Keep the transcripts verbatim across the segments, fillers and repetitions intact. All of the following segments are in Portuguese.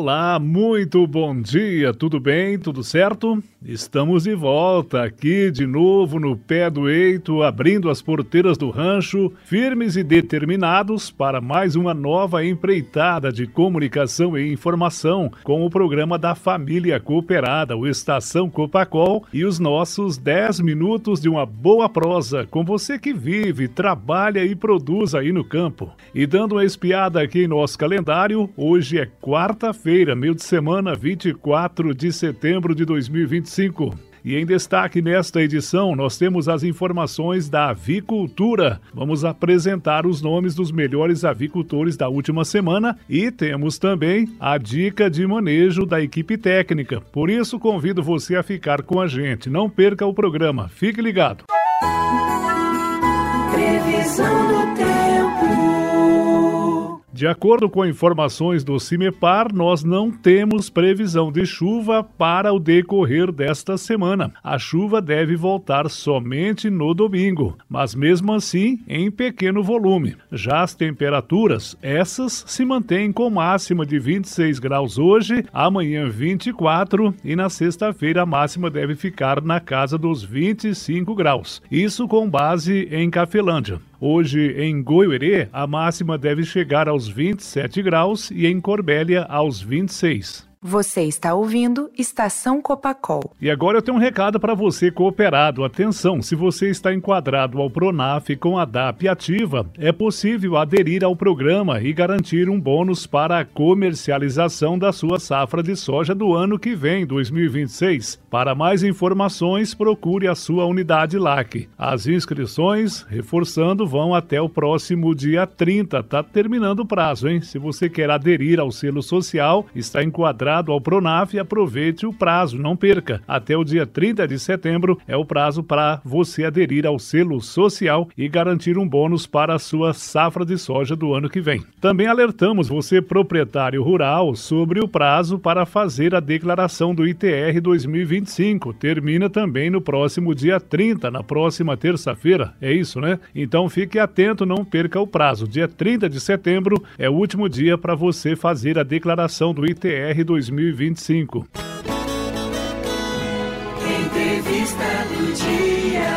Olá, muito bom dia, tudo bem, tudo certo? Estamos de volta aqui de novo no pé do eito, abrindo as porteiras do rancho, firmes e determinados para mais uma nova empreitada de comunicação e informação com o programa da família cooperada, o Estação Copacol, e os nossos dez minutos de uma boa prosa com você que vive, trabalha e produz aí no campo. E dando uma espiada aqui em nosso calendário, hoje é quarta-feira, meio de semana, vinte e quatro de setembro de dois mil e vinte e cinco. E em destaque nesta edição, nós temos as informações da avicultura. Vamos apresentar os nomes dos melhores avicultores da última semana e temos também a dica de manejo da equipe técnica. Por isso, convido você a ficar com a gente. Não perca o programa. Fique ligado. Previsão do tempo. De acordo com informações do CIMEPAR, nós não temos previsão de chuva para o decorrer desta semana. A chuva deve voltar somente no domingo, mas mesmo assim em pequeno volume. Já as temperaturas, essas se mantêm com máxima de vinte e seis graus hoje, amanhã vinte e quatro e na sexta-feira a máxima deve ficar na casa dos vinte e cinco graus. Isso com base em Cafelândia. Hoje, em Goiuerê, a máxima deve chegar aos vinte e sete graus e em Corbélia aos vinte e seis. Você está ouvindo Estação Copacol. E agora eu tenho um recado para você cooperado. Atenção, se você está enquadrado ao Pronaf com a D A P ativa, é possível aderir ao programa e garantir um bônus para a comercialização da sua safra de soja do ano que vem, dois mil e vinte e seis. Para mais informações, procure a sua unidade L A C. As inscrições, reforçando, vão até o próximo dia trinta. Tá terminando o prazo, hein? Se você quer aderir ao selo social, está enquadrado ao Pronaf, aproveite o prazo, não perca. Até o dia trinta de setembro é o prazo para você aderir ao selo social e garantir um bônus para a sua safra de soja do ano que vem. Também alertamos você, proprietário rural, sobre o prazo para fazer a declaração do I T R dois mil e vinte e cinco. Termina também no próximo dia trinta, na próxima terça-feira. É isso, né? Então fique atento, não perca o prazo. Dia trinta de setembro é o último dia para você fazer a declaração do I T R dois mil e vinte e cinco. Entrevista do dia.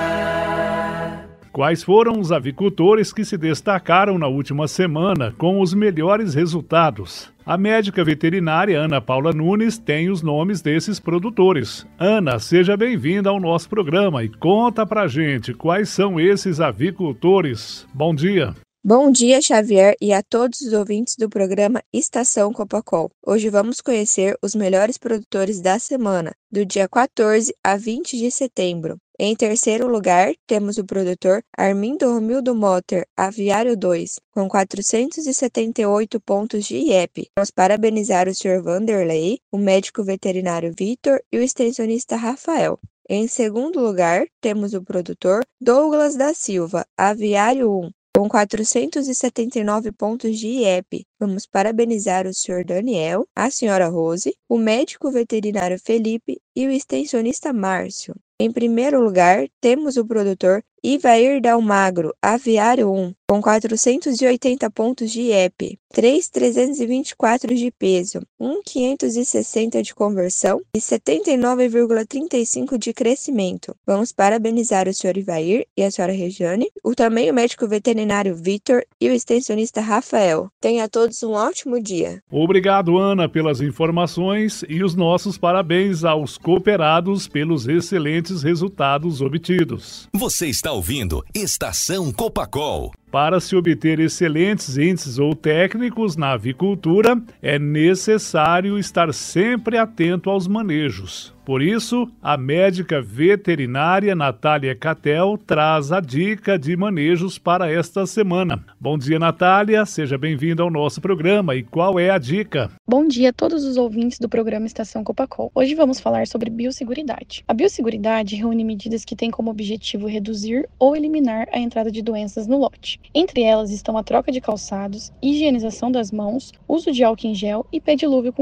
Quais foram os avicultores que se destacaram na última semana com os melhores resultados? A médica veterinária Ana Paula Nunes tem os nomes desses produtores. Ana, seja bem-vinda ao nosso programa e conta pra gente quais são esses avicultores. Bom dia. Bom dia, Xavier, e a todos os ouvintes do programa Estação Copacol. Hoje vamos conhecer os melhores produtores da semana, do dia quatorze a vinte de setembro. Em terceiro lugar, temos o produtor Armindo Romildo Motter, Aviário dois, com quatrocentos e setenta e oito pontos de I E P. Vamos parabenizar o senhor Vanderlei, o médico veterinário Vitor e o extensionista Rafael. Em segundo lugar, temos o produtor Douglas da Silva, Aviário um, com quatrocentos e setenta e nove pontos de I E P. Vamos parabenizar o senhor Daniel, a senhora Rose, o médico veterinário Felipe e o extensionista Márcio. Em primeiro lugar, temos o produtor Ivair Dalmagro, Aviário um, com quatrocentos e oitenta pontos de I E P, três mil trezentos e vinte e quatro de peso, um mil quinhentos e sessenta de conversão e setenta e nove vírgula trinta e cinco de crescimento. Vamos parabenizar o senhor Ivair e a senhora Regiane, o também o médico veterinário Vitor e o extensionista Rafael. Tenha a todos um ótimo dia. Obrigado, Ana, pelas informações e os nossos parabéns aos cooperados pelos excelentes resultados obtidos. Você está ouvindo Estação Copacol. Para se obter excelentes índices ou técnicos na avicultura, é necessário estar sempre atento aos manejos. Por isso, a médica veterinária Natália Catel traz a dica de manejos para esta semana. Bom dia, Natália, seja bem-vinda ao nosso programa. E qual é a dica? Bom dia a todos os ouvintes do programa Estação Copacol. Hoje vamos falar sobre biosseguridade. A biosseguridade reúne medidas que têm como objetivo reduzir ou eliminar a entrada de doenças no lote. Entre elas estão a troca de calçados, higienização das mãos, uso de álcool em gel e pé dilúvio com cal.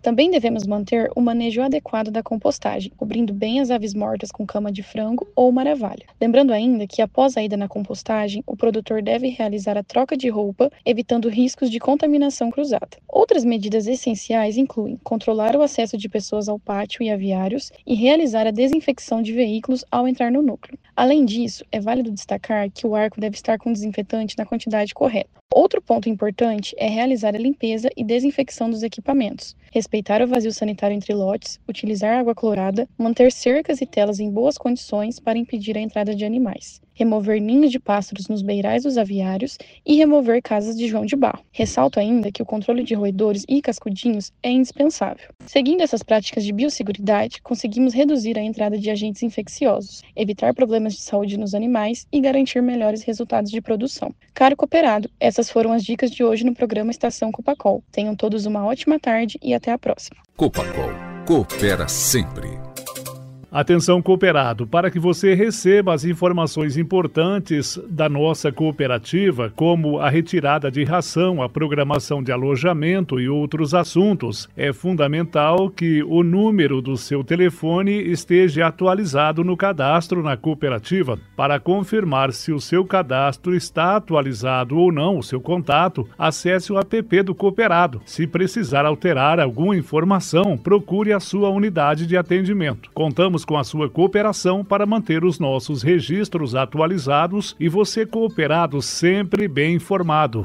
Também devemos manter o manejo adequado da compostagem, cobrindo bem as aves mortas com cama de frango ou maravalha. Lembrando ainda que após a ida na compostagem, o produtor deve realizar a troca de roupa, evitando riscos de contaminação cruzada. Outras medidas essenciais incluem controlar o acesso de pessoas ao pátio e aviários e realizar a desinfecção de veículos ao entrar no núcleo. Além disso, é válido destacar que o arco deve estar com desinfetante na quantidade correta. Outro ponto importante é realizar a limpeza e desinfecção dos equipamentos, respeitar o vazio sanitário entre lotes, utilizar água clorada, manter cercas e telas em boas condições para impedir a entrada de animais, remover ninhos de pássaros nos beirais dos aviários e remover casas de João de Barro. Ressalto ainda que o controle de roedores e cascudinhos é indispensável. Seguindo essas práticas de biosseguridade, conseguimos reduzir a entrada de agentes infecciosos, evitar problemas de saúde nos animais e garantir melhores resultados de produção. Caro cooperado, essas foram as dicas de hoje no programa Estação Copacol. Tenham todos uma ótima tarde e até a próxima. Copacol, coopera sempre. Atenção, cooperado, para que você receba as informações importantes da nossa cooperativa, como a retirada de ração, a programação de alojamento e outros assuntos, é fundamental que o número do seu telefone esteja atualizado no cadastro na cooperativa. Para confirmar se o seu cadastro está atualizado ou não, o seu contato, acesse o app do cooperado. Se precisar alterar alguma informação, procure a sua unidade de atendimento. Contamos com a sua cooperação para manter os nossos registros atualizados e você, cooperado, sempre bem informado.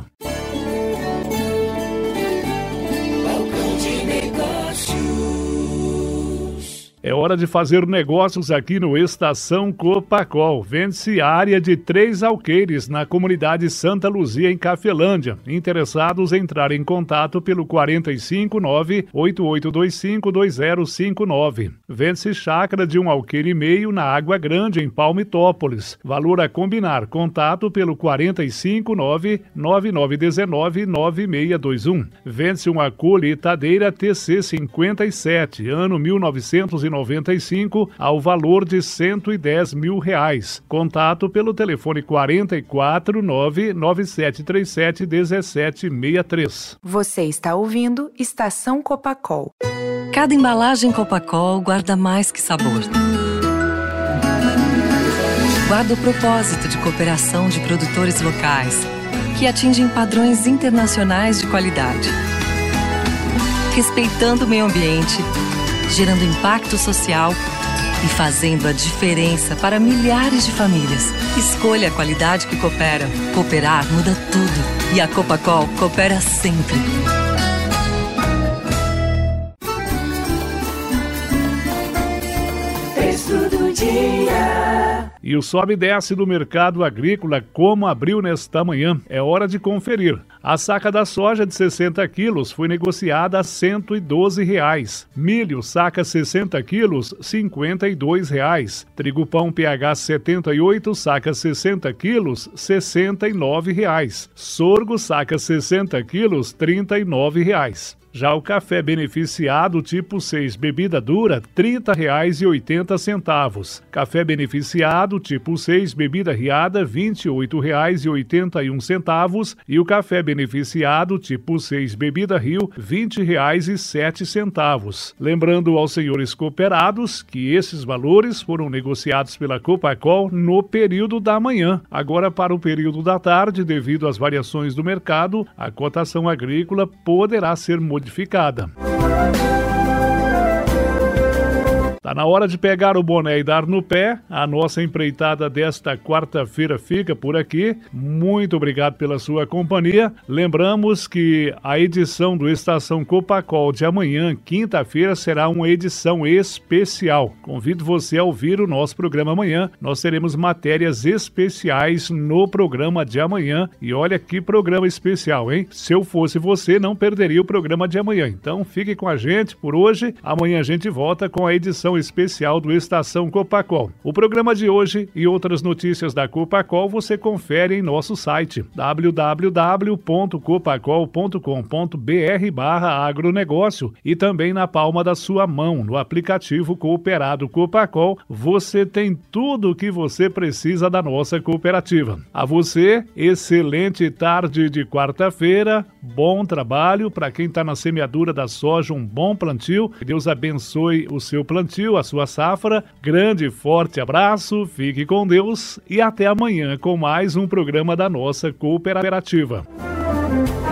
É hora de fazer negócios aqui no Estação Copacol. Vende-se área de três alqueires na comunidade Santa Luzia, em Cafelândia. Interessados, entrar em contato pelo quatro cinco nove, oito oito dois cinco, dois zero cinco nove. Vende-se chácara de um alqueire e meio na Água Grande, em Palmitópolis. Valor a combinar. Contato pelo quatro cinco nove, nove nove um nove, nove seis dois um. Vende-se uma colheitadeira T C cinquenta e sete, ano mil novecentos e noventa e cinco, ao valor de cento e dez mil reais. Contato pelo telefone quatro quatro nove, nove sete três sete, um sete seis três. Você está ouvindo Estação Copacol. Cada embalagem Copacol guarda mais que sabor. Guarda o propósito de cooperação de produtores locais, que atingem padrões internacionais de qualidade. Respeitando o meio ambiente, gerando impacto social e fazendo a diferença para milhares de famílias. Escolha a qualidade que coopera. Cooperar muda tudo. E a Copacol coopera sempre. Preço do dia. E o sobe e desce do mercado agrícola, como abriu nesta manhã, é hora de conferir. A saca da soja de sessenta quilos foi negociada a cento e doze reais. Milho, saca sessenta quilos, cinquenta e dois reais. Trigo pão P H setenta e oito, saca sessenta quilos, sessenta e nove reais. Sorgo, saca sessenta quilos, trinta e nove reais. Já o café beneficiado tipo seis bebida dura, trinta reais e oitenta centavos. Café beneficiado tipo seis bebida riada, vinte e oito reais e oitenta e um centavos. E o café beneficiado tipo seis bebida Rio, vinte reais e sete centavos. Lembrando aos senhores cooperados que esses valores foram negociados pela Copacol no período da manhã. Agora, para o período da tarde, devido às variações do mercado, a cotação agrícola poderá ser modificada. Modificada. Tá na hora de pegar o boné e dar no pé. A nossa empreitada desta quarta-feira fica por aqui. Muito obrigado pela sua companhia. Lembramos que a edição do Estação Copacol de amanhã, quinta-feira, será uma edição especial. Convido você a ouvir o nosso programa amanhã. Nós teremos matérias especiais no programa de amanhã. E olha que programa especial, hein? Se eu fosse você, não perderia o programa de amanhã. Então fique com a gente por hoje. Amanhã a gente volta com a edição programação especial do Estação Copacol. O programa de hoje e outras notícias da Copacol você confere em nosso site w w w ponto copacol ponto com ponto b r barra agronegócio e também na palma da sua mão, no aplicativo Cooperado Copacol, você tem tudo o que você precisa da nossa cooperativa. A você, excelente tarde de quarta-feira, bom trabalho para quem está na semeadura da soja, um bom plantio, que Deus abençoe o seu plantio, a sua safra, grande e forte abraço, fique com Deus e até amanhã com mais um programa da nossa cooperativa.